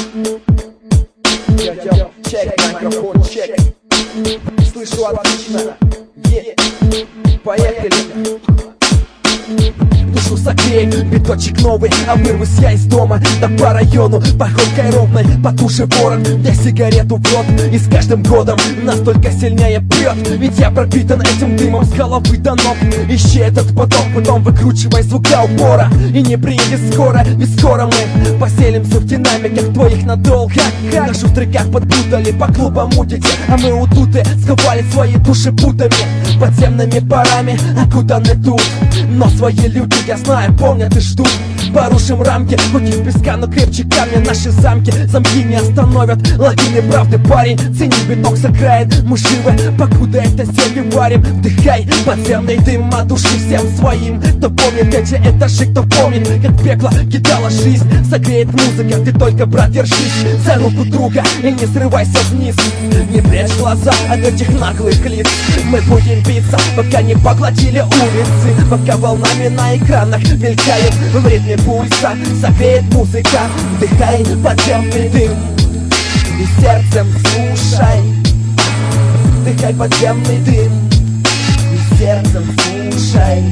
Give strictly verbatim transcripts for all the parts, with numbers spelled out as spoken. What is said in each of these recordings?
Йо-йо, чек, микрофон, чек. Слышу отлично. Е, поехали. Душу согрей, биточек новый, а вырвусь я из дома. Да по району, походкой ровной, потуши ворон. Я сигарету в рот, и с каждым годом настолько сильнее прет. Ведь я пропитан этим дымом с головы до ног. Ищи этот поток, потом выкручивай звук до упора. И не приедет скоро, ведь скоро мы поселимся в динамиках твоих надолго. Нашу в треках подпутали, по клубам мутите, а мы удуты, сковали свои души путами, подземными парами, окутаны тут. Но свои люди, я знаю, помнят и ждут. Порушим рамки, хоть из песка, но крепче камня. Наши замки, замки не остановят лавины правды, парень. Цени биток с окраин, мы живы, покуда это себе варим. Вдыхай подземный дым от души всем своим. Кто помнит эти этажи, кто помнит, как пекло кидала жизнь. Согреет музыка, ты только, брат, держись за руку друга и не срывайся вниз. Не прячь глаза от этих наглых лиц. Мы будем биться, пока не поглотили улицы, пока волнами на экранах мелькают в ритме пульса. Согреет музыка, вдыхай подземный дым и сердцем слушай. Вдыхай подземный дым и сердцем слушай.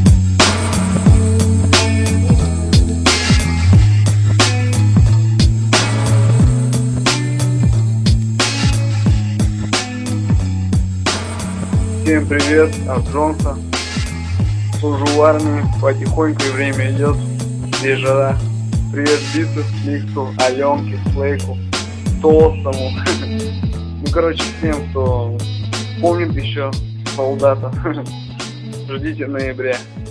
Всем привет, от Джонса. Служу в армии, потихоньку и время идет. Здесь жара. Привет Биту, Миксу, Аленке, Слейку, Толстому. Ну короче, всем, кто помнит еще солдата. Ждите в ноябре.